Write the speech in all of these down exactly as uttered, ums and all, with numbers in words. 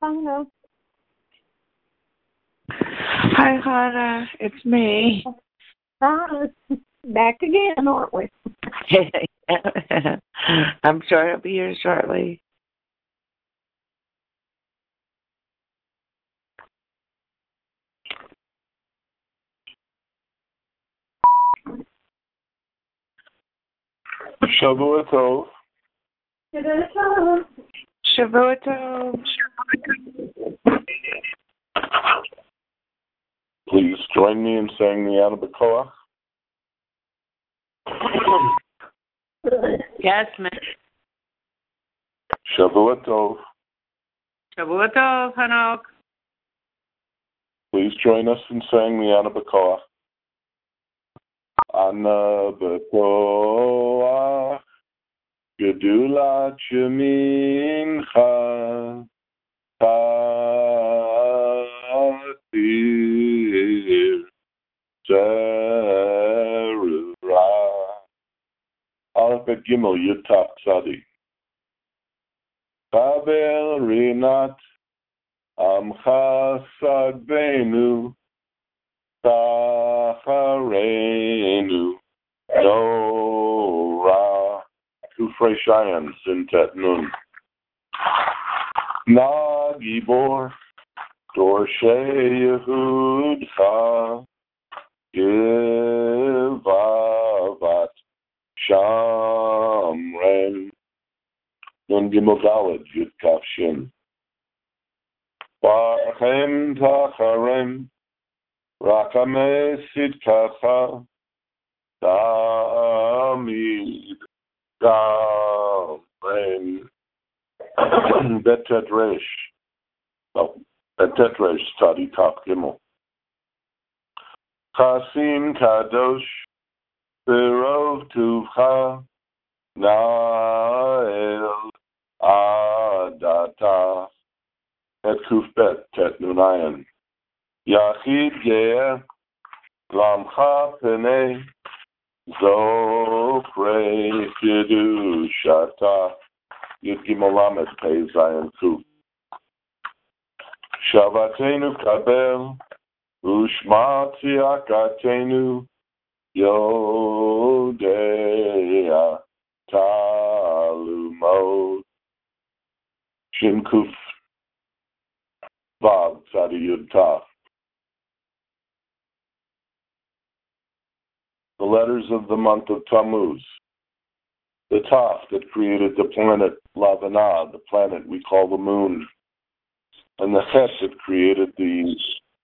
Hello. Hi, Hannah. It's me. Hi. Back again, aren't we? I'm sure I'll be here shortly. Shavua Tov. Shavua Tov. Please join me in saying the Ana B'Koach. Yes, ma'am. Shavua Tov. Shavua Tov, Hanok. Please join us in saying the Ana B'Koach. Ana B'Koach. Gedulat Shemincha. Tatir. Zerah. Aleph Bet Gimel Yud Taf Tzadi. Chaber Rinat Amcha Sagbenu Tacharenu Nora. Two fresh irons in Tet Nun. Na Gibor Dorshe Yehudcha Givavat Shamren Nun Gimel Daled Yud Kaf Shin Bachem Tacharem Rakame Sidkacha Tamid Gamren Betet Resh Oh, Betet Resh Tadi Kaf Gimel Chasim Kadosh Birov Tuvcha Nael Adata Et Kufbet Tet Nunayan Yachid Yer Lamcha Pene Zokre Kidushata Yud Gimel Lamed Pei Zayin Kuf Shavatenu Kabel Ushma Tziakatenu Yodea Talumod Shin Kuf Vav Tzadi Yud Taf. The letters of the month of Tammuz. The Taf that created the planet Lavana, the planet we call the moon, and the Het that created the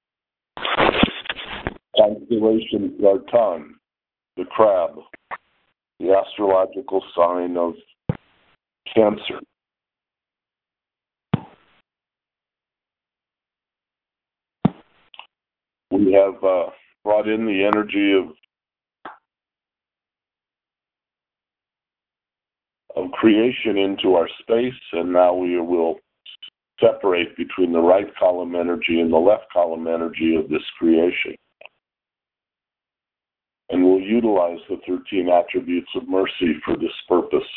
constellation Zartan, the crab, the astrological sign of Cancer. We have uh, brought in the energy of of creation into our space, and now we will separate between the right column energy and the left column energy of this creation. And we'll utilize the thirteen attributes of mercy for this purpose.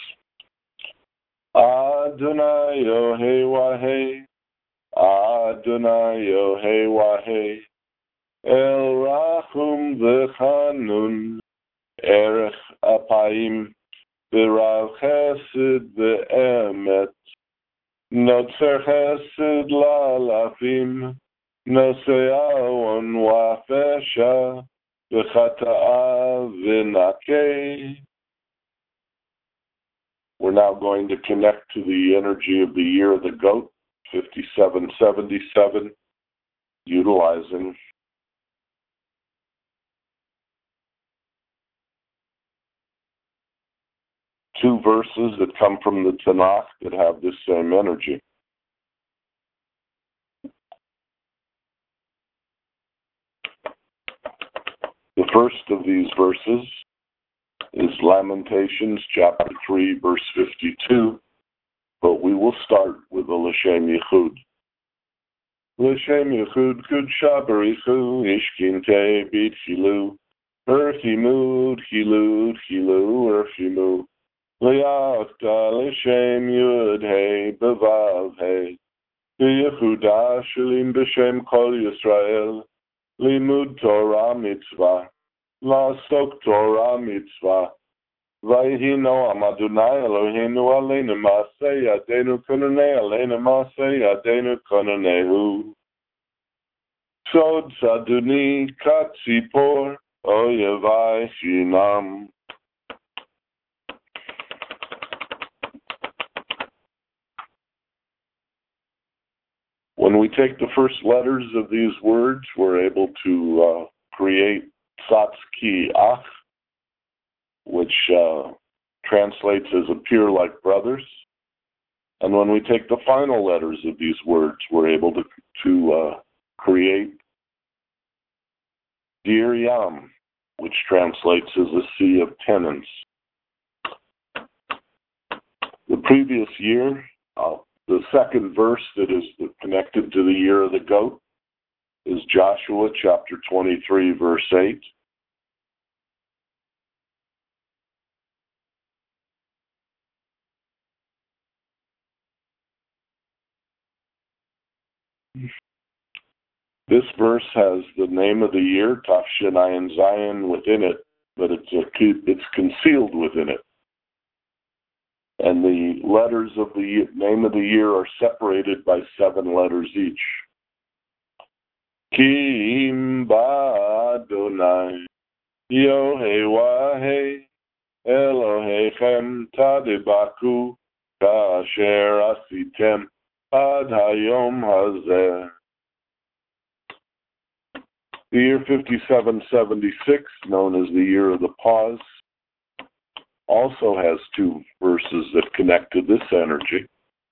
Adonai Yohei Wahei, Adonai Yohei Wahei, El Rachum V'Chanun, Erech Apayim, V'Rav Chesed V'Emet, Notzer Chesed Lalafim, Nosei Awon Wafesha, V'Chata'a V'Nakei. We're now going to connect to the energy of the year of the goat, fifty-seven seventy-seven, utilizing two verses that come from the Tanakh that have this same energy. The first of these verses is Lamentations chapter three, verse fifty-two, but we will start with the L'Shem Yichud. L'Shem Yichud Kudsha Barichu Ishkinte B'Tchilu Erchimu Tchilu Tchilu Erchimu L'Yachta L'Shem Yud Hey B'Vav Hey Yehuda Shalim B'Shem Kol Yisrael, Limud Torah Mitzvah, La'asok Torah Mitzvah, Vayhi Noam Adonai Eloheinu Aleinu Maaseh Yadeinu Kononei Aleinu Maaseh Yadeinu Kononehu. Sod Saduni Katzipor Oyevai Shinam. When we take the first letters of these words, we're able to uh, create Satz Ki Ach, which uh, translates as appear like brothers. And when we take the final letters of these words, we're able to, to uh, create Dir Yam, which translates as a sea of tenants. The previous year, uh, the second verse that is connected to the year of the goat is Joshua chapter twenty-three, verse eight. This verse has the name of the year, Tafshin Ayin Zion, within it, but it's a, it's concealed within it. And the letters of the name of the year are separated by seven letters each. Ki im ba'adonai Yohei Elohechem tadibaku kasher asitem ad hayom hazeh. The year fifty-seven seventy-six, known as the year of the pause, also has two verses that connect to this energy.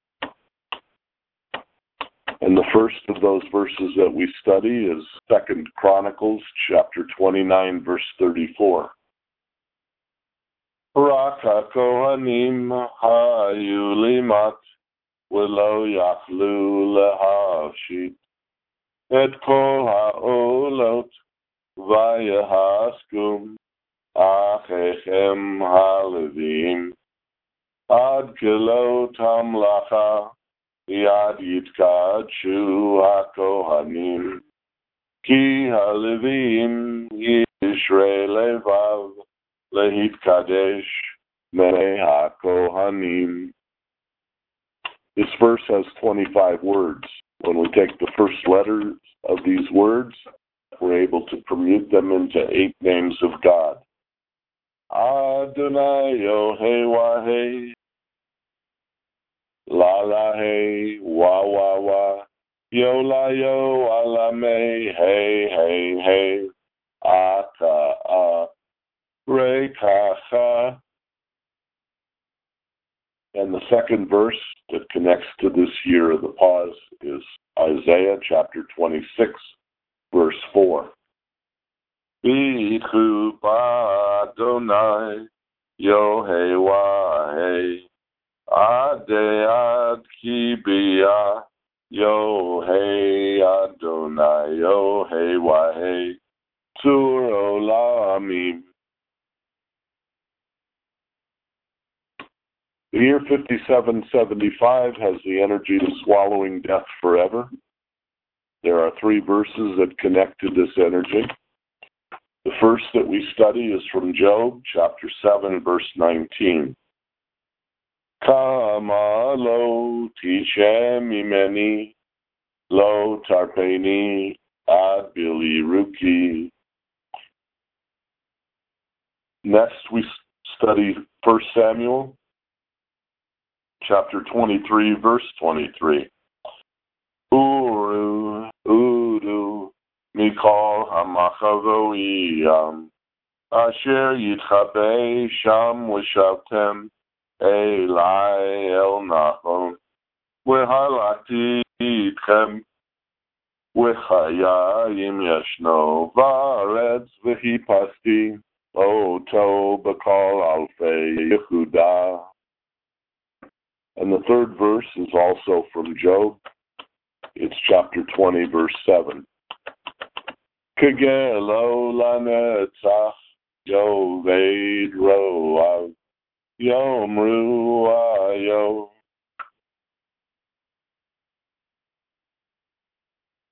And the first of those verses that we study is Second Chronicles chapter twenty-nine, verse thirty-four. Rak ha-kohanim hayu limat v'lo yachlu lehavshit et kol ha'olot vayahaskum achechem halevim ad kelo tamlacha yad yitkadshu ha-kohanim ki halevim yishrei levav lehitkadesh mei ha-kohanim. This verse has twenty-five words. When we take the first letters of these words, we're able to permute them into eight names of God. Adonai Yohei Wahei, La La Hey, Wa Wa Wa, Yo La Yo, Alame, Hey Hey Hey, Aka A, Re Ka Cha. And the second verse that connects to this year of the pause is Isaiah chapter twenty-six, verse four. B'chu b'Adonai Yohei Wahei Adei Ad Ki B'ya Yohei Adonai Yohei Wahei Tzur Olamim. The year fifty-seven seventy-five has the energy of swallowing death forever. There are three verses that connect to this energy. The first that we study is from Job, chapter seven, verse nineteen. Kama lo tishem imeni, lo tarpeni ad biliruki. Next we study First Samuel, chapter twenty-three, verse twenty-three. Uru, Uru, Mikol HaMachavoiyam, Asher Yitchabei Sham V'shavtem Elai El Nachon, V'halakti Itchem, V'chayayim Yeshno, V'aretz V'hipasti, Oto B'kol Alfei Yehuda. And the third verse is also from Job. It's chapter twenty, verse seven. Kegelo lanetzach yoved roav yomru ayo.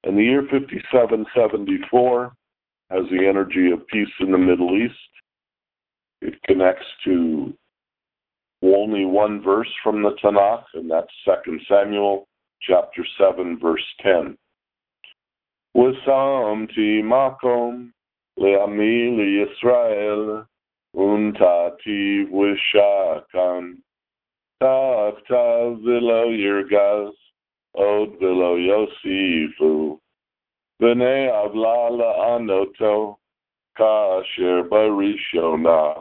And the year fifty-seven seventy-four has the energy of peace in the Middle East. It connects to only one verse from the Tanakh, and that's Second Samuel chapter seven, verse ten. Wasamti makom le'ami liYisrael untativ wishakan tav tav v'lo yirgaz od v'lo yosifu v'nei avla la'anoto kasher barishona.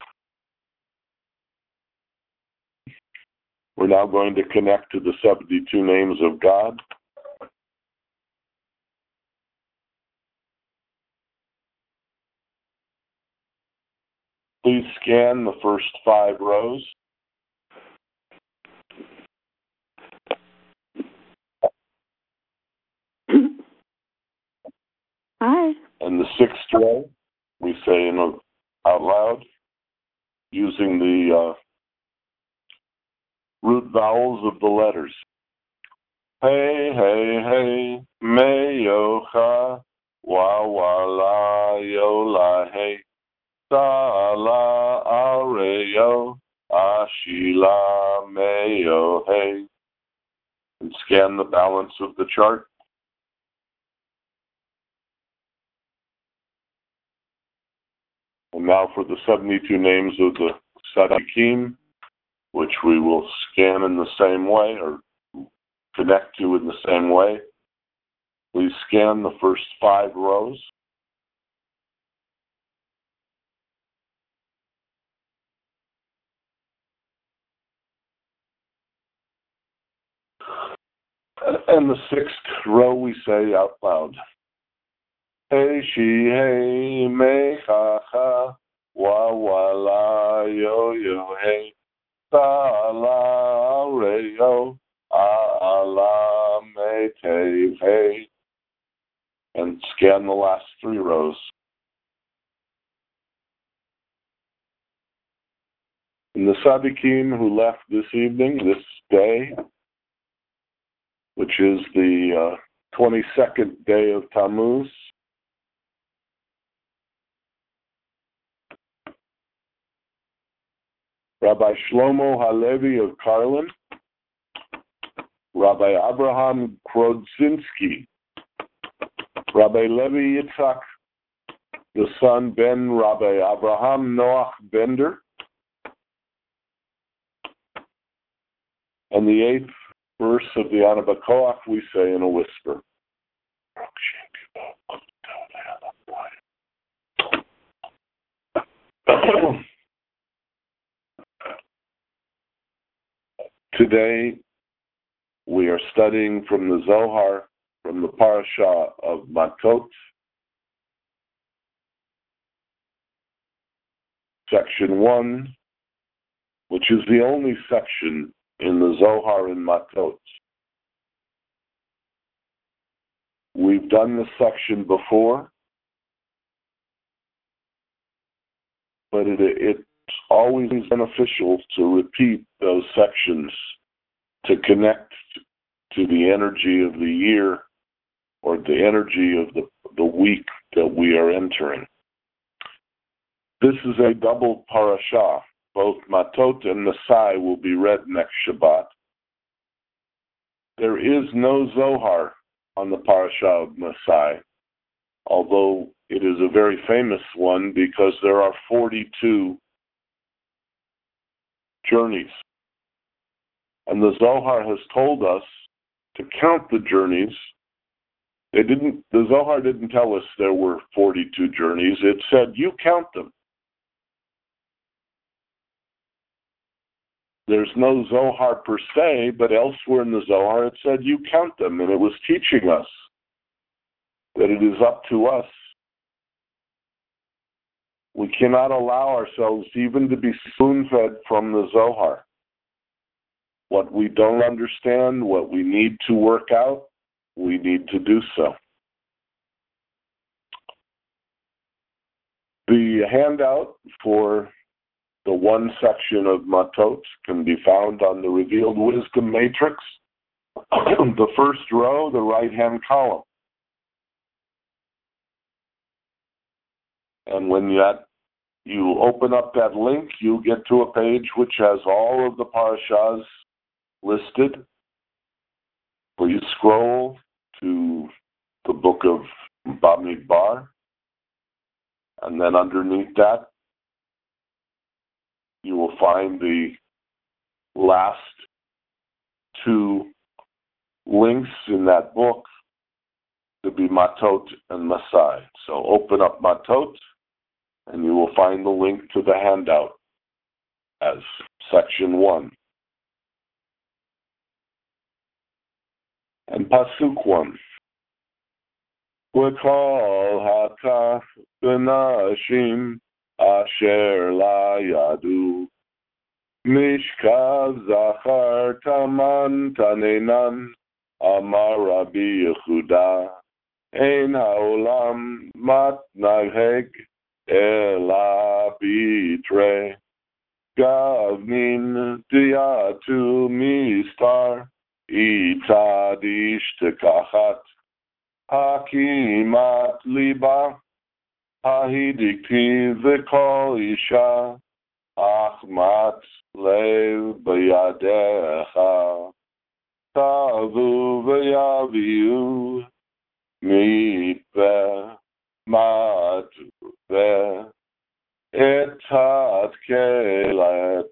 We're now going to connect to the seventy-two names of God. Please scan the first five rows. Hi. And the sixth row, we say in a, out loud, using the uh, root vowels of the letters. Hey, hey, hey, me yo cha, wa wa la yo la hey, sa la are yo, ashila me yo hey. And scan the balance of the chart. And now for the seventy-two names of the Tzaddikim, which we will scan in the same way or connect to in the same way. Please scan the first five rows. And the sixth row we say out loud. Hey, she, hey, me, ha, ha, wa, wa, la, yo, yo, hey, sa, la, re, yo, a, la, me, te, hey. And scan the last three rows. And the Tzaddikim who left this evening, this day, which is the uh, twenty-second day of Tammuz, Rabbi Shlomo Halevi of Karlin, Rabbi Abraham Krodzinski, Rabbi Levi Yitzhak, the son Ben Rabbi Abraham Noach Bender, and the eighth verse of the Anabakoach we say in a whisper. Today we are studying from the Zohar, from the parasha of Matot, section one, which is the only section in the Zohar in Matot. We've done this section before, but it, it's always beneficial to repeat those sections to connect to the energy of the year or the energy of the, the week that we are entering. This is a double parashah. Both Matot and Masai will be read next Shabbat. There is no Zohar on the parashah of Masai, although it is a very famous one because there are forty-two journeys. And the Zohar has told us to count the journeys. They didn't, the Zohar didn't tell us there were forty-two journeys. It said, you count them. There's no Zohar per se, but elsewhere in the Zohar it said, you count them. And it was teaching us that it is up to us. We cannot allow ourselves even to be spoon-fed from the Zohar. What we don't understand, what we need to work out, we need to do so. The handout for the one section of Matot can be found on the Revealed Wisdom Matrix. The first row, the right-hand column. And when that, you open up that link, you get to a page which has all of the parashas listed. Please scroll to the book of Bamidbar, and then underneath that, you will find the last two links in that book to be Matot and Masai. So open up Matot, and you will find the link to the handout as section one. And Pasuk one. V'kol hakaf b'nashim asher la yadu mishkav zachar taman tanenan amar Rabbi Yehuda ein haolam matnaheg ela bitre gavnin diatu mistar itadish tekachat hakimat liba hahidikti v'kol isha achmat lev b'yadecha tavu v'yaviu mitve matve etat kelet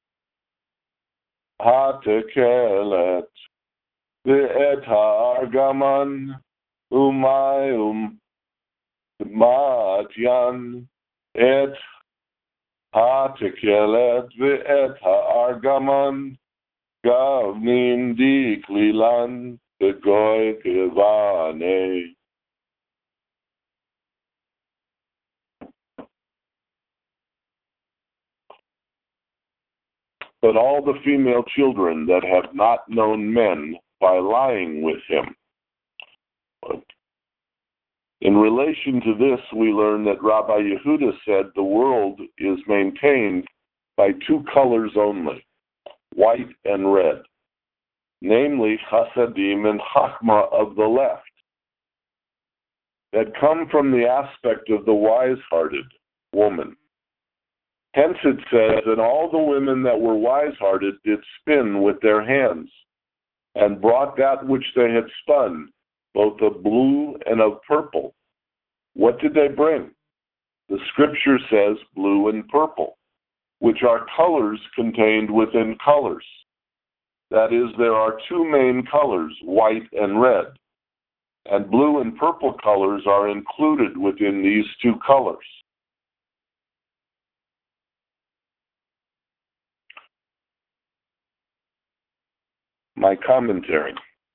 hatekelet ve'et ha'argaman umayum matyan et hatekelet ve'et ha'argaman gavnin diklilan begoy kevane. But all the female children that have not known men by lying with him. But in relation to this, we learn that Rabbi Yehuda said the world is maintained by two colors only, white and red, namely Chasadim and Chachma of the left, that come from the aspect of the wise-hearted woman. Hence it says that all the women that were wise-hearted did spin with their hands, and brought that which they had spun, both of blue and of purple. What did they bring? The scripture says blue and purple, which are colors contained within colors. That is, there are two main colors, white and red, and blue and purple colors are included within these two colors. My commentary.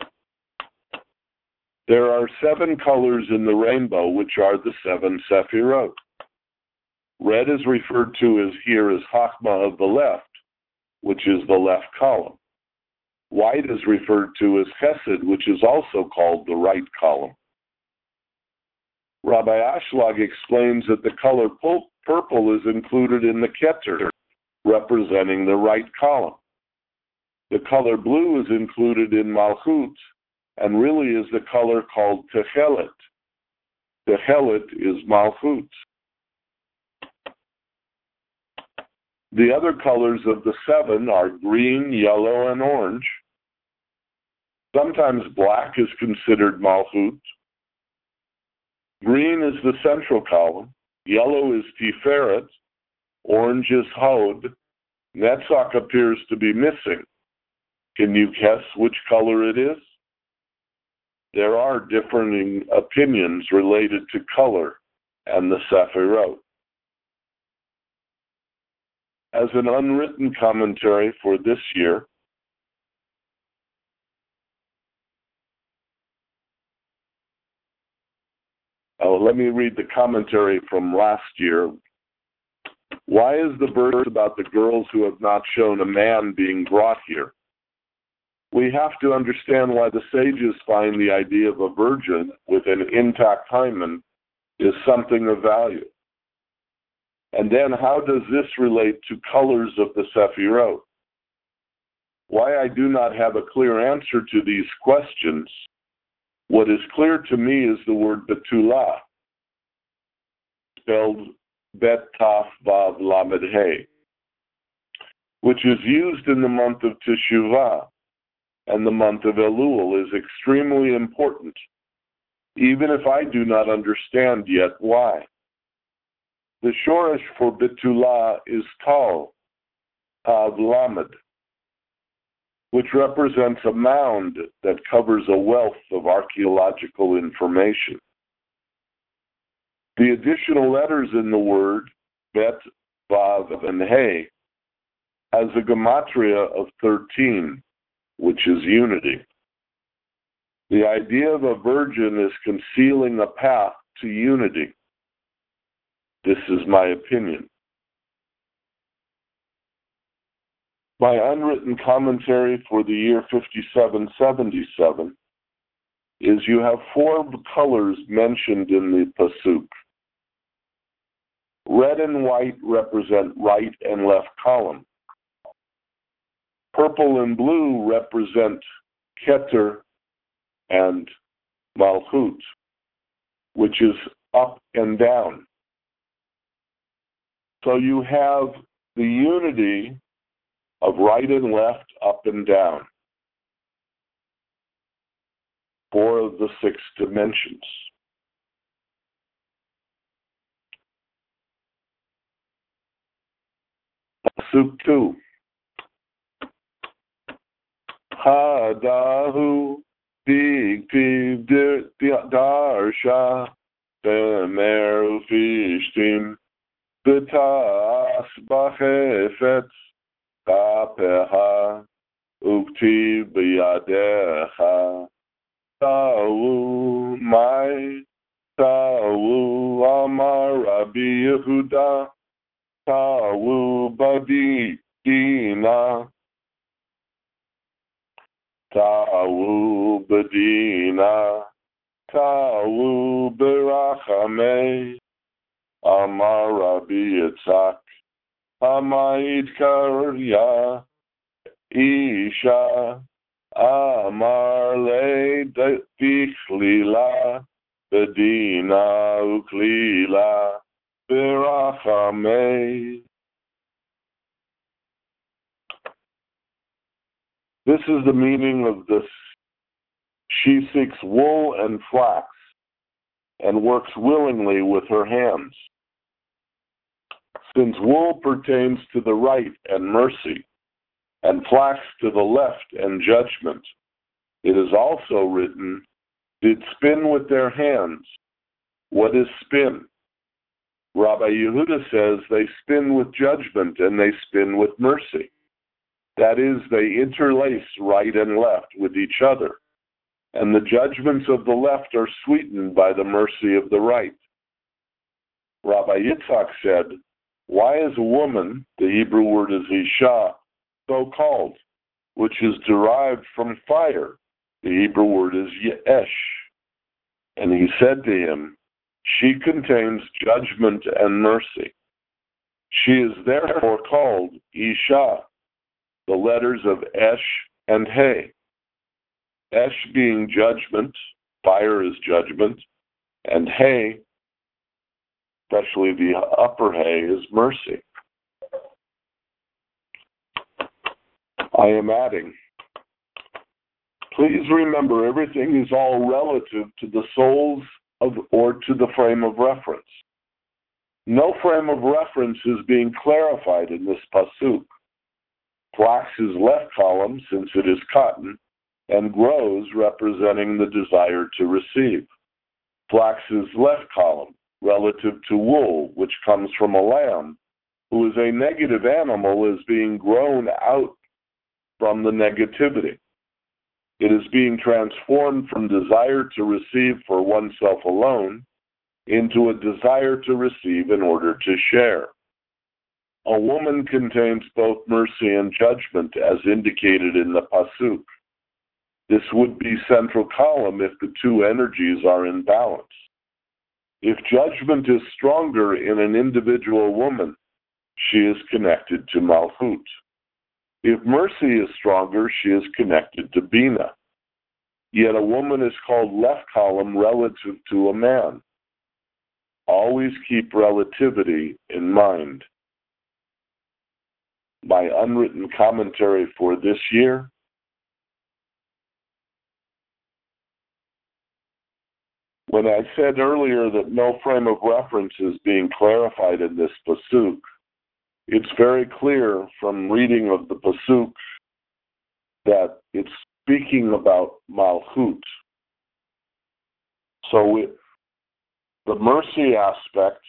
There are seven colors in the rainbow, which are the seven Sephirot. Red is referred to as here as Chachma of the left, which is the left column. White is referred to as Chesed, which is also called the right column. Rabbi Ashlag explains that the color purple is included in the Keter, representing the right column. The color blue is included in Malchut, and really is the color called Techelet. Techelet is Malchut. The other colors of the seven are green, yellow, and orange. Sometimes black is considered Malchut. Green is the central column. Yellow is Tiferet. Orange is Hod. Netzach appears to be missing. Can you guess which color it is? There are differing opinions related to color and the Sephirot. As an unwritten commentary for this year, oh, let me read the commentary from last year. Why is the verse about the girls who have not shown a man being brought here? We have to understand why the sages find the idea of a virgin with an intact hymen is something of value. And then how does this relate to colors of the Sephirot? Why I do not have a clear answer to these questions, what is clear to me is the word Betulah. spelled Bet Taf Vav Lamed He, which is used in the month of Teshuvah and the month of Elul, is extremely important, even if I do not understand yet why. The Shoresh for Betulah is Tal, Tav Lamed, which represents a mound that covers a wealth of archaeological information. The additional letters in the word, Bet, Vav, and He, has a gematria of thirteen, which is unity. The idea of a virgin is concealing a path to unity. This is my opinion. My unwritten commentary for the year fifty-seven seventy-seven is you have four colors mentioned in the Pasuk. Red and white represent right and left column. Purple and blue represent Keter and Malchut, which is up and down. So you have the unity of right and left, up and down. Four of the six dimensions. Pasuk two. Hadahu Bigtiv Darsha Bemeru Fishtim Betas Bachefetz Kapeha Ukti Biyadecha Tawu Mai Tawu Amar Rabbi Yehuda Tawu Badi Dina Tawu Badina Tawu Berachame Amar Rabbi Yitzhak Amaid Karya Isha Amar Le Dichlila Bedina Uklila Berachame. This is the meaning of this. She seeks wool and flax and works willingly with her hands. Since wool pertains to the right and mercy, and flax to the left and judgment, it is also written, did spin with their hands. What is spin? Rabbi Yehuda says they spin with judgment and they spin with mercy. That is, they interlace right and left with each other, and the judgments of the left are sweetened by the mercy of the right. Rabbi Yitzhak said, why is a woman, the Hebrew word is Isha, so called, which is derived from fire? The Hebrew word is Yesh. And he said to him, she contains judgment and mercy. She is therefore called Isha, the letters of Esh and He. Esh being judgment, fire is judgment, and He, especially the upper He, is mercy. I am adding, please remember everything is all relative to the souls of, or to the frame of reference. No frame of reference is being clarified in this pasuk. Flax is left column, since it is cotton, and grows, representing the desire to receive. Flax is left column, relative to wool, which comes from a lamb, who is a negative animal, is being grown out from the negativity. It is being transformed from desire to receive for oneself alone into a desire to receive in order to share. A woman contains both mercy and judgment, as indicated in the pasuk. This would be central column if the two energies are in balance. If judgment is stronger in an individual woman, she is connected to Malchut. If mercy is stronger, she is connected to Bina. Yet a woman is called left column relative to a man. always keep relativity in mind. My unwritten commentary for this year: when I said earlier that no frame of reference is being clarified in this pasuk, it's very clear from reading of the pasuk that it's speaking about Malchut. So it, the mercy aspect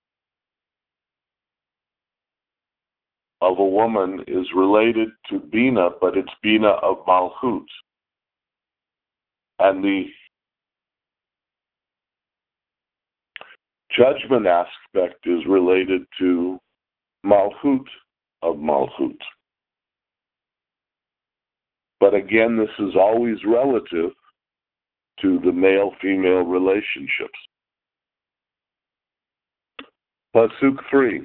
of a woman is related to Bina, but it's Bina of Malchut. And the judgment aspect is related to Malchut of Malchut. But again, this is always relative to the male-female relationships. Pasuk three.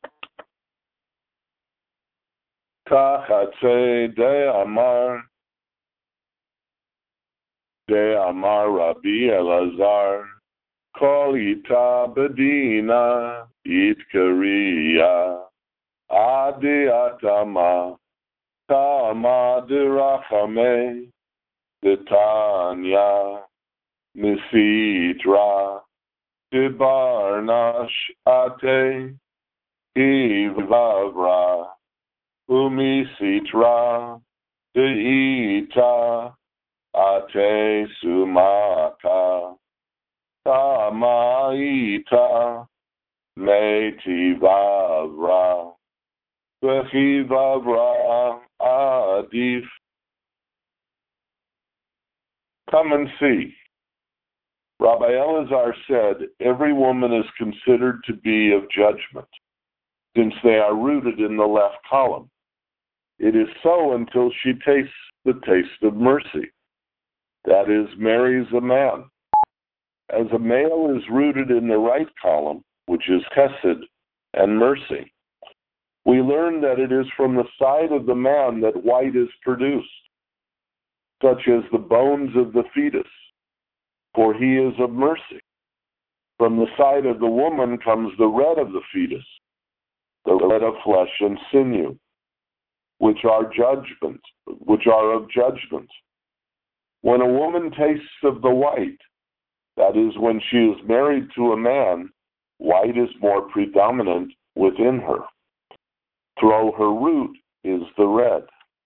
Tachatze de Amar de Amar Rabbi Elazar Kol ita bedina itkariya adi atama tama dirachame detanya misitra dibarnash ate ivavra umisitra deita ate sumaka Tamaita metivavra vechivavra adif. Come and see. Rabbi Elazar said, every woman is considered to be of judgment, since they are rooted in the left column. It is so until she tastes the taste of mercy. That is, marries a man. As a male is rooted in the right column, which is chesed and mercy, we learn that it is from the side of the man that white is produced, such as the bones of the fetus, for he is of mercy. From the side of the woman comes the red of the fetus, the red of flesh and sinew, which are judgment, which are of judgment. When a woman tastes of the white, that is, when she is married to a man, white is more predominant within her. Through her root is the red.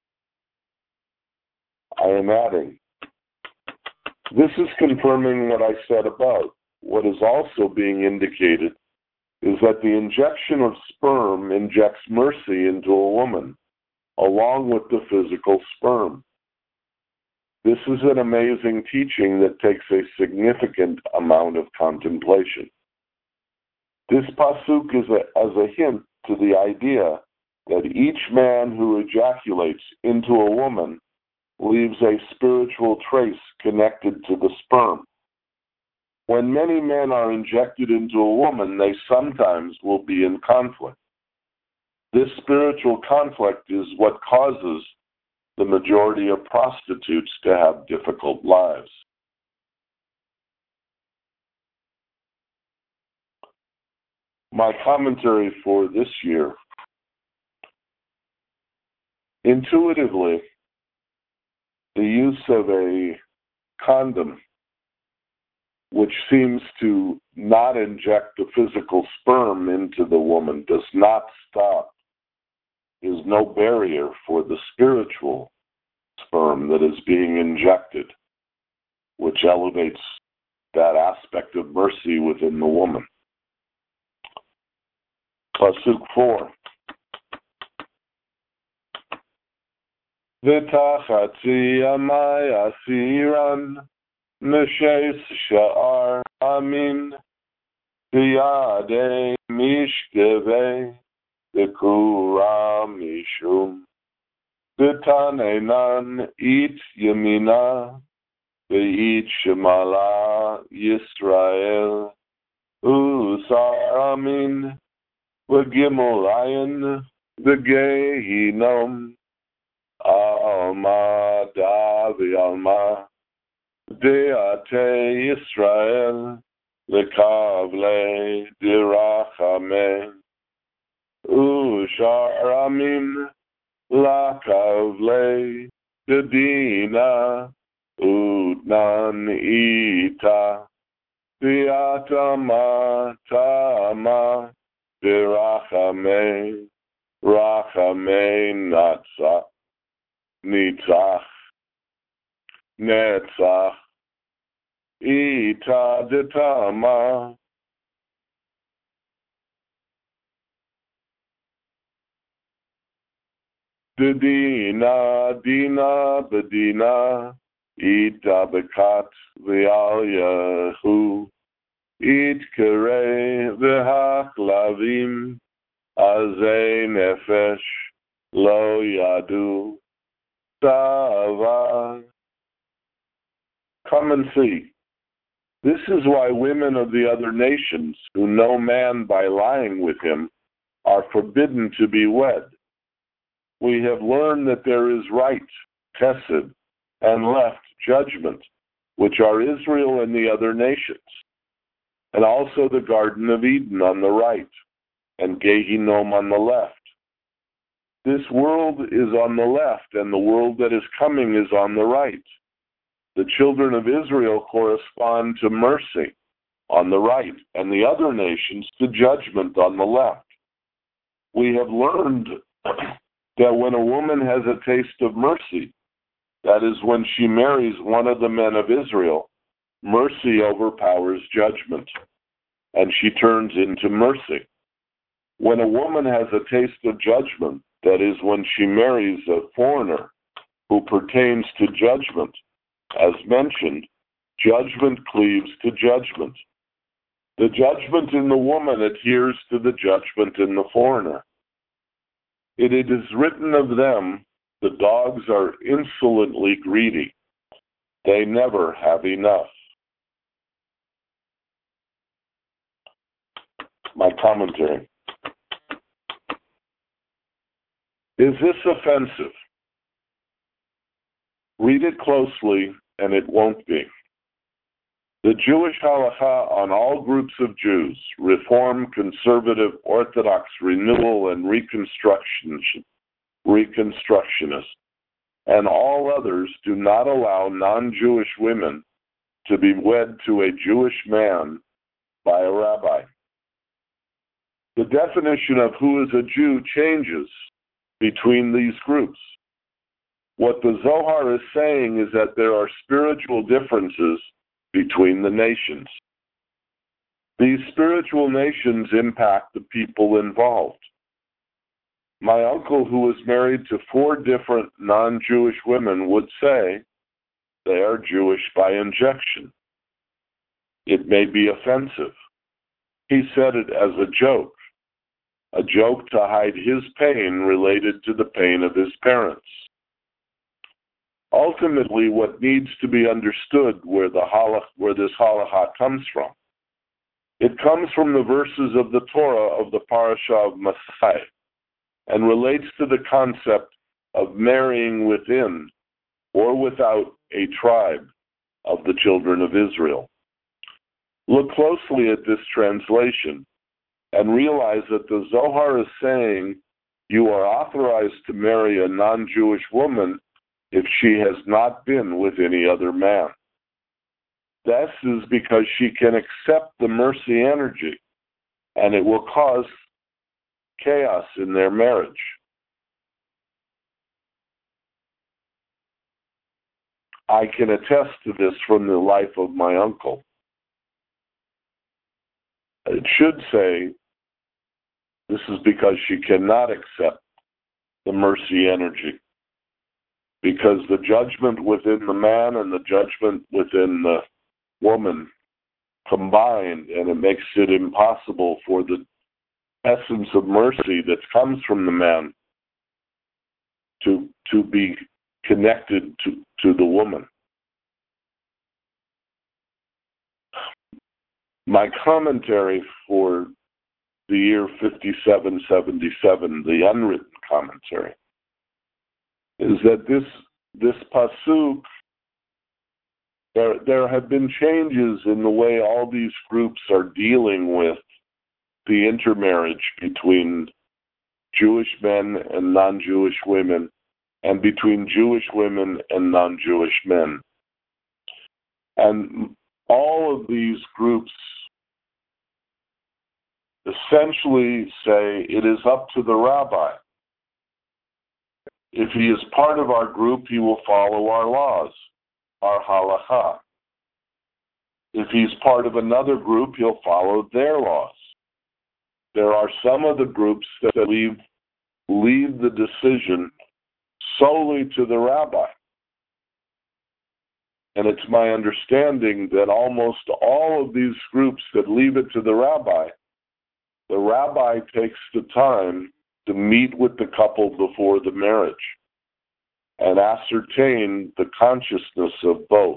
I am adding, this is confirming what I said above. What is also being indicated is that the injection of sperm injects mercy into a woman, along with the physical sperm. This is an amazing teaching that takes a significant amount of contemplation. This pasuk is a, as a hint to the idea that each man who ejaculates into a woman leaves a spiritual trace connected to the sperm. When many men are injected into a woman, they sometimes will be in conflict. This spiritual conflict is what causes the majority of prostitutes to have difficult lives. My commentary for this year. Intuitively, the use of a condom, which seems to not inject the physical sperm into the woman, does not stop, is no barrier for the spiritual sperm that is being injected, which elevates that aspect of mercy within the woman. Pasuk four. V'tachatzi amai asiran mishes sha'ar amin v'yadei mishkevei v'kura mishum v'tanenan it yamina v'it shemala Yisrael usar amin v'gimel ayin v'gehinom Alma Davi Alma Deate Israel lekavle dirachame usharamim lakavle dedina utnan ita diatama tama dirachame rachame natsach nitzach netzach ita detama. Dedina dina bedina ita bekat ve'al yahu it kere v'hachlavim azei nefesh lo yadu tava. Come and see. This is why women of the other nations who know man by lying with him are forbidden to be wed. We have learned that there is right, chesed, and left, judgment, which are Israel and the other nations, and also the Garden of Eden on the right, and Gehinom on the left. This world is on the left, and the world that is coming is on the right. The children of Israel correspond to mercy on the right, and the other nations to judgment on the left. We have learned that when a woman has a taste of mercy, that is when she marries one of the men of Israel, mercy overpowers judgment, and she turns into mercy. When a woman has a taste of judgment, that is when she marries a foreigner who pertains to judgment, as mentioned, judgment cleaves to judgment. The judgment in the woman adheres to the judgment in the foreigner. It is written of them, the dogs are insolently greedy. They never have enough. My commentary. Is this offensive? Read it closely, and it won't be. The Jewish halacha on all groups of Jews, Reform, Conservative, Orthodox, Renewal, and Reconstruction, Reconstructionists, and all others do not allow non-Jewish women to be wed to a Jewish man by a rabbi. The definition of who is a Jew changes between these groups. What the Zohar is saying is that there are spiritual differences between the nations. These spiritual nations impact the people involved. My uncle, who was married to four different non-Jewish women, would say they are Jewish by injection. It may be offensive. He said it as a joke, a joke to hide his pain related to the pain of his parents. Ultimately, what needs to be understood where the halach, where this halacha comes from, it comes from the verses of the Torah of the parasha of Masai, and relates to the concept of marrying within or without a tribe of the children of Israel. Look closely at this translation and realize that the Zohar is saying you are authorized to marry a non-Jewish woman if she has not been with any other man. This is because she can accept the mercy energy, and it will cause chaos in their marriage. I can attest to this from the life of my uncle. It should say this is because she cannot accept the mercy energy, because the judgment within the man and the judgment within the woman combined, and it makes it impossible for the essence of mercy that comes from the man to to be connected to, to the woman. My commentary for the year fifty-seven seventy-seven, the unwritten commentary, is that this this pasuk There, there have been changes in the way all these groups are dealing with the intermarriage between Jewish men and non-Jewish women, and between Jewish women and non-Jewish men. And all of these groups essentially say it is up to the rabbi. If he is part of our group, he will follow our laws, our halacha. If he's part of another group, he'll follow their laws. There are some of the groups that leave, leave the decision solely to the rabbi. And it's my understanding that almost all of these groups that leave it to the rabbi, the rabbi takes the time to meet with the couple before the marriage and ascertain the consciousness of both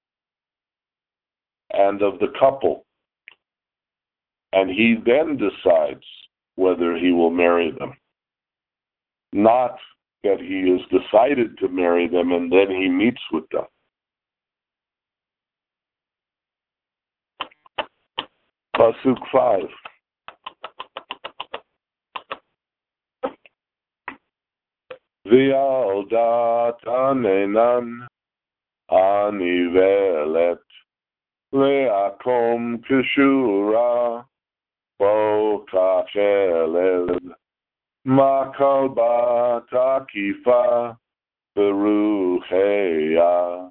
and of the couple. And he then decides whether he will marry them. Not that he has decided to marry them and then he meets with them. Pasuk five. V'yaldat anenan anivelet le'akom kishura bo kachelev makal bat akifa berucheya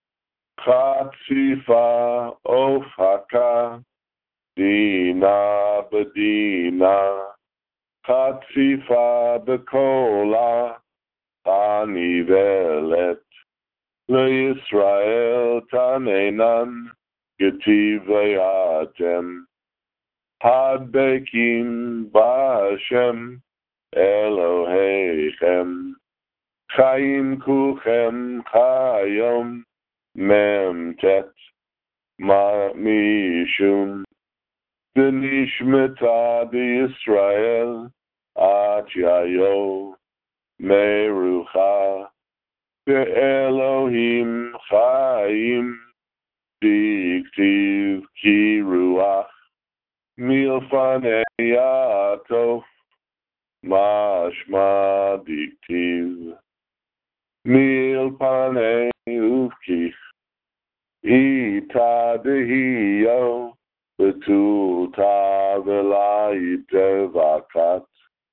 chatzifa ofhaka dina bedina chatzifa bekola anivelet le'Yisrael tanenan getiv le'atem hadbekim ba'Hashem Eloheichem chayim kuchem chayom memtet ma mishum v'nishmeta b'Yisrael at yayo merucha ve'Elohim chayim diktiv ki ruach milfanei yatov mashma diktiv milpanei ufkich ita dehiyo betuta v'layite vakat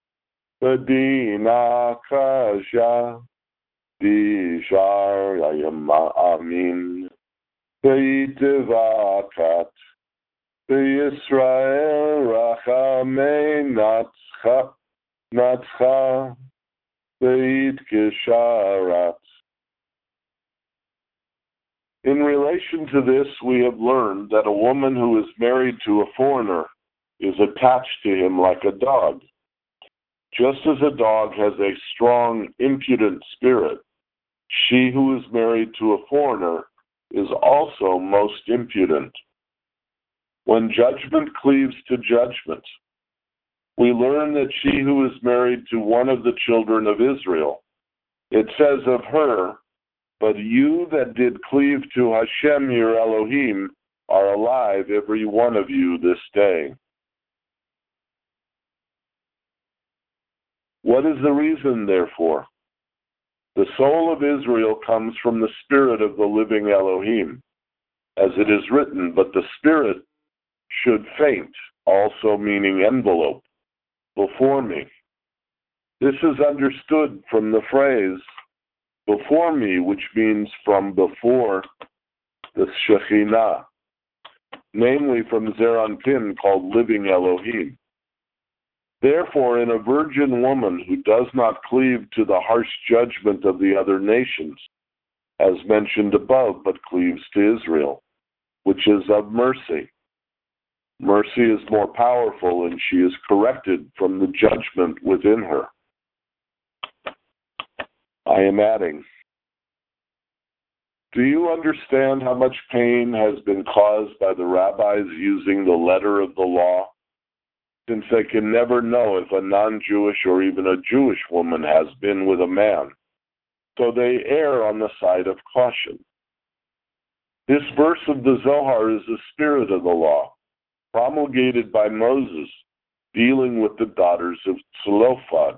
Bedina kasha dishar yayama amin beite vakat beYisrael rachamei natzcha natzcha beit gesharat. In relation to this, we have learned that a woman who is married to a foreigner is attached to him like a dog. Just as a dog has a strong, impudent spirit, she who is married to a foreigner is also most impudent. When judgment cleaves to judgment, we learn that she who is married to one of the children of Israel, it says of her, but you that did cleave to Hashem your Elohim are alive, every one of you, this day. What is the reason, therefore? The soul of Israel comes from the spirit of the living Elohim, as it is written, but the spirit should faint, also meaning envelope, before me. This is understood from the phrase, before me, which means from before the Shekhinah, namely from Zeranpin, called living Elohim. Therefore, in a virgin woman who does not cleave to the harsh judgment of the other nations, as mentioned above, but cleaves to Israel, which is of mercy. Mercy is more powerful, and she is corrected from the judgment within her. I am adding, do you understand how much pain has been caused by the rabbis using the letter of the law? Since they can never know if a non-Jewish or even a Jewish woman has been with a man. So they err on the side of caution. This verse of the Zohar is the spirit of the law, promulgated by Moses, dealing with the daughters of Zelophehad.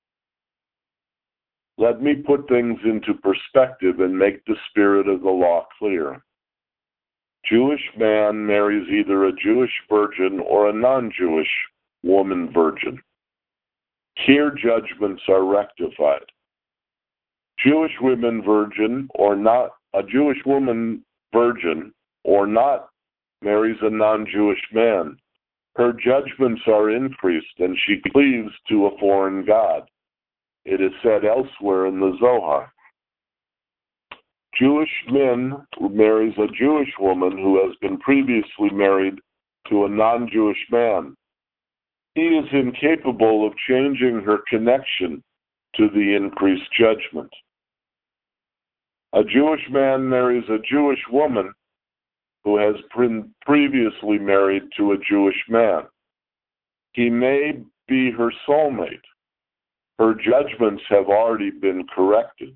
Let me put things into perspective and make the spirit of the law clear. Jewish man marries either a Jewish virgin or a non-Jewish woman virgin. Here judgments are rectified. Jewish women virgin or not, a Jewish woman virgin or not marries a non-Jewish man. Her judgments are increased and she cleaves to a foreign god. It is said elsewhere in the Zohar. Jewish man marries a Jewish woman who has been previously married to a non-Jewish man. He is incapable of changing her connection to the increased judgment. A Jewish man marries a Jewish woman who has been previously married to a Jewish man. He may be her soulmate. Her judgments have already been corrected.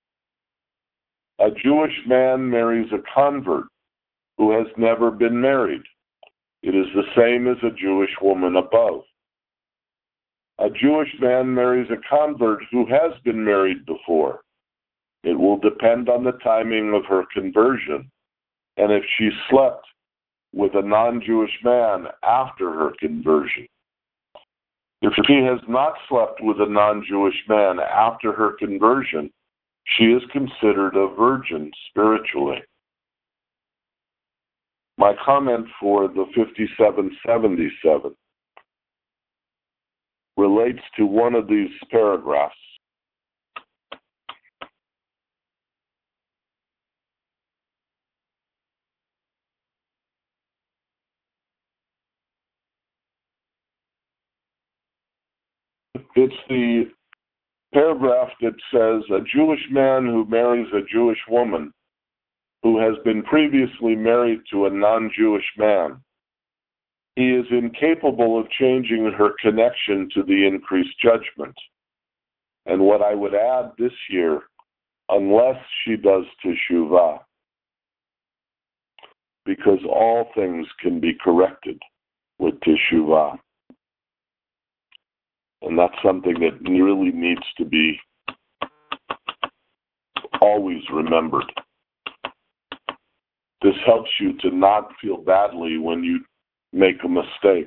A Jewish man marries a convert who has never been married. It is the same as a Jewish woman above. A Jewish man marries a convert who has been married before. It will depend on the timing of her conversion, and if she slept with a non-Jewish man after her conversion. If she has not slept with a non-Jewish man after her conversion, she is considered a virgin spiritually. My comment for the fifty-seven seventy-seven relates to one of these paragraphs. It's the paragraph that says, a Jewish man who marries a Jewish woman who has been previously married to a non-Jewish man, he is incapable of changing her connection to the increased judgment. And what I would add this year, unless she does teshuvah, because all things can be corrected with teshuvah. And that's something that really needs to be always remembered. This helps you to not feel badly when you make a mistake.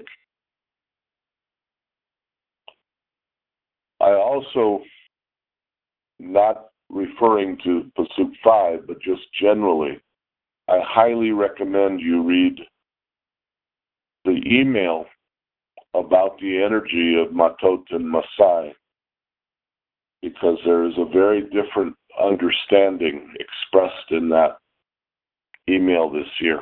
I also, not referring to Pasuk five, but just generally, I highly recommend you read the email about the energy of Matot and Masai, because there is a very different understanding expressed in that email this year.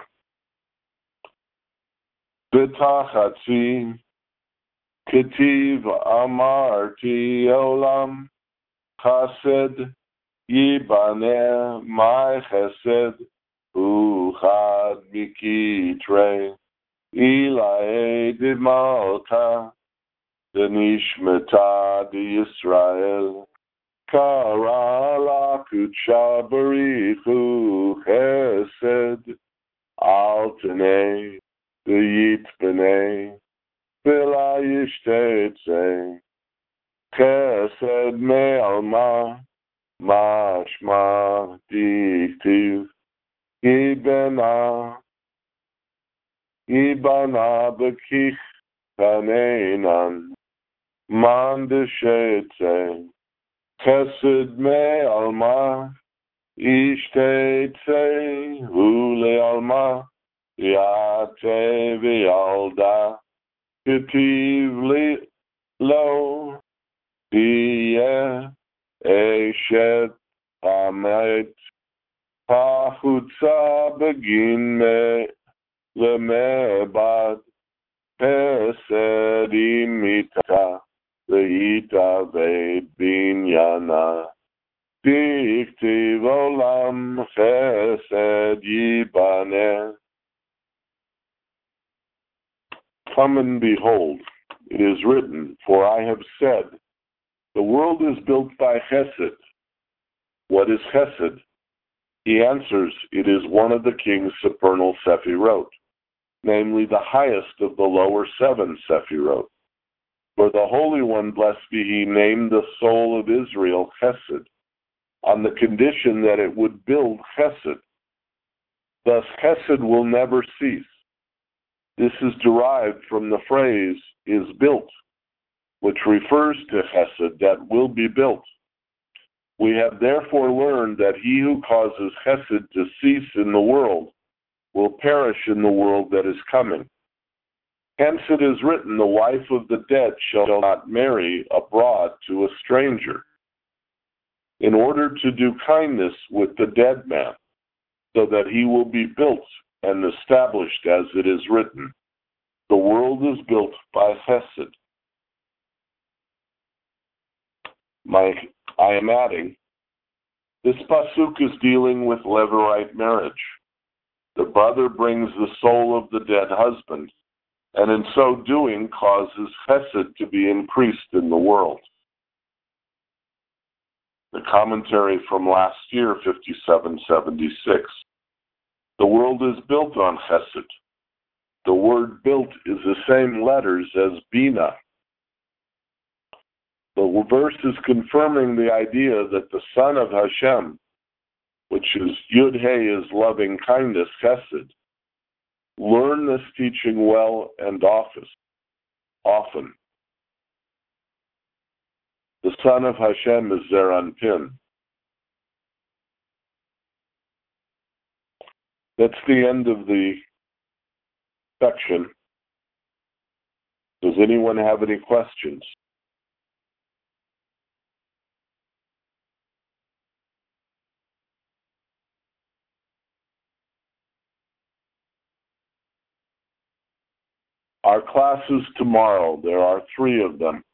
B'tachatzi ketiv amarti olam chesed yibaneh my chesed uchad mikitrei Ilae de Malta, de Nishmata de Israel, Kara la Kucha Barichu Chesed, Altene, de Yitbene, Vila Yishtetze, Chesed me alma, Mashma diktiv, Ibena, Ibana bekich kanenan man de shetze chesed me alma ishtetze ule alma yate v'yalda ketiv li lo tiye eshet hamet pachutza begin me Lemebad Pesed imita Veita ve binyana Diktiv olam Chesed yibaneh. Come and behold, it is written, for I have said, the world is built by Chesed. What is Chesed? He answers, it is one of the king's supernal sephirot, namely the highest of the lower seven sephirot. For the Holy One, blessed be He, named the soul of Israel Chesed, on the condition that it would build Chesed. Thus, Chesed will never cease. This is derived from the phrase, is built, which refers to Chesed that will be built. We have therefore learned that he who causes Chesed to cease in the world will perish in the world that is coming. Hence it is written, the wife of the dead shall not marry abroad to a stranger, in order to do kindness with the dead man, so that he will be built and established as it is written. The world is built by Chesed. My, I am adding, this pasuk is dealing with Levirate marriage. The brother brings the soul of the dead husband, and in so doing causes Chesed to be increased in the world. The commentary from last year, fifty-seven seventy-six. The world is built on Chesed. The word built is the same letters as Bina. The verse is confirming the idea that the Son of Hashem, which is Yud He is loving kindness, Chesed, learn this teaching well and often. often. The Son of Hashem is Zeir Anpin. That's the end of the section. Does anyone have any questions? Our classes tomorrow, there are three of them.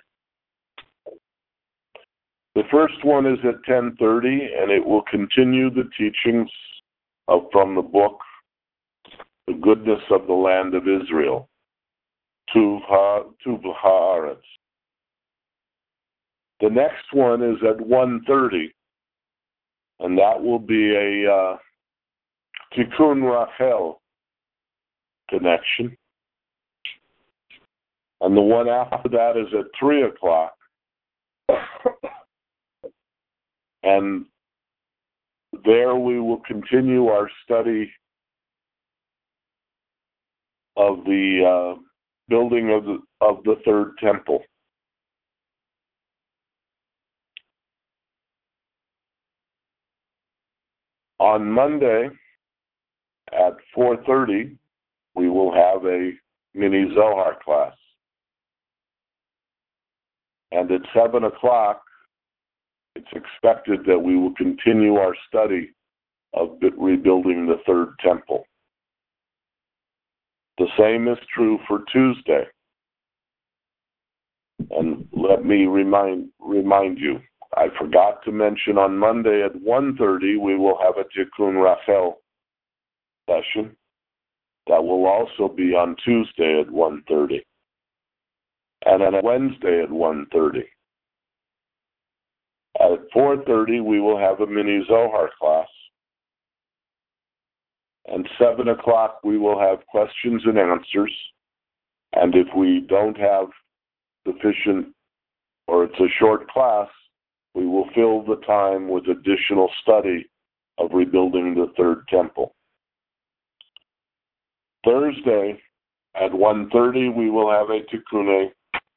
The first one is at ten thirty, and it will continue the teachings of, from the book, The Goodness of the Land of Israel, Tuv Haaretz. The next one is at one thirty, and that will be a uh, Tikkun Rachel connection. And the one after that is at three o'clock. And there we will continue our study of the uh, building of the, of the third temple. On Monday at four thirty, we will have a mini Zohar class. And at seven o'clock, it's expected that we will continue our study of rebuilding the third temple. The same is true for Tuesday. And let me remind remind you, I forgot to mention on Monday at one thirty, we will have a Tikkun Rachel session. That will also be on Tuesday at one thirty. And on Wednesday at one thirty. At four thirty, we will have a mini Zohar class. And seven o'clock, we will have questions and answers. And if we don't have sufficient, or it's a short class, we will fill the time with additional study of rebuilding the third temple. Thursday at one thirty, we will have a Tikkun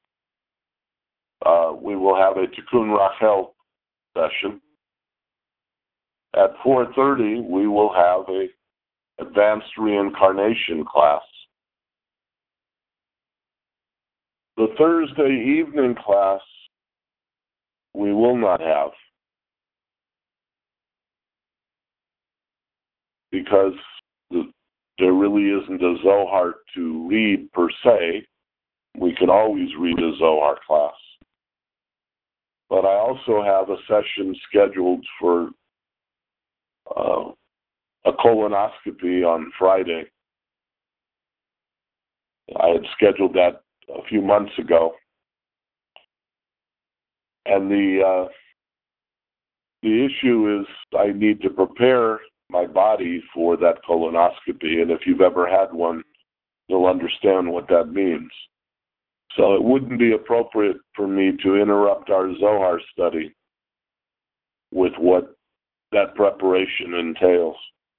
Uh, we will have a Tikkun Rachel session. At four thirty, we will have a advanced reincarnation class. The Thursday evening class, we will not have, because the, there really isn't a Zohar to read per se. We can always read a Zohar class. But I also have a session scheduled for uh, a colonoscopy on Friday. I had scheduled that a few months ago. And the uh, the issue is I need to prepare my body for that colonoscopy, and if you've ever had one, you'll understand what that means. So it wouldn't be appropriate for me to interrupt our Zohar study with what that preparation entails.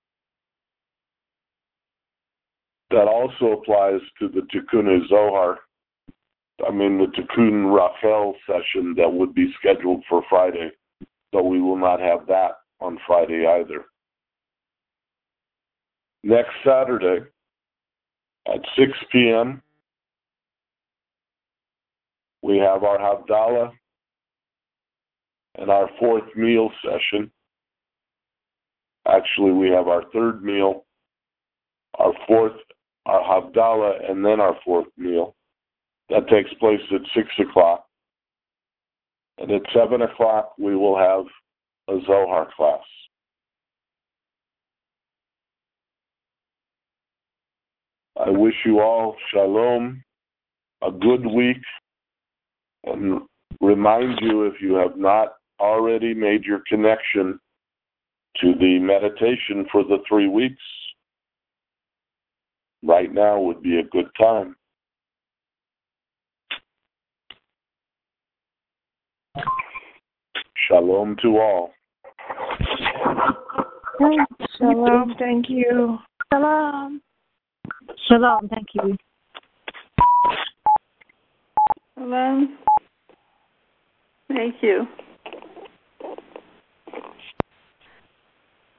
That also applies to the Tikkun Zohar, I mean the Tikkun Rachel session that would be scheduled for Friday, but we will not have that on Friday either. Next Saturday at six p.m., we have our Havdalah and our fourth meal session. Actually, we have our third meal, our fourth, our Havdalah, and then our fourth meal. That takes place at six o'clock. And at seven o'clock, we will have a Zohar class. I wish you all shalom, a good week, and remind you, if you have not already made your connection to the meditation for the three weeks, right now would be a good time. Shalom to all. Shalom, thank you. Shalom. Shalom, thank you. Shalom. Thank you.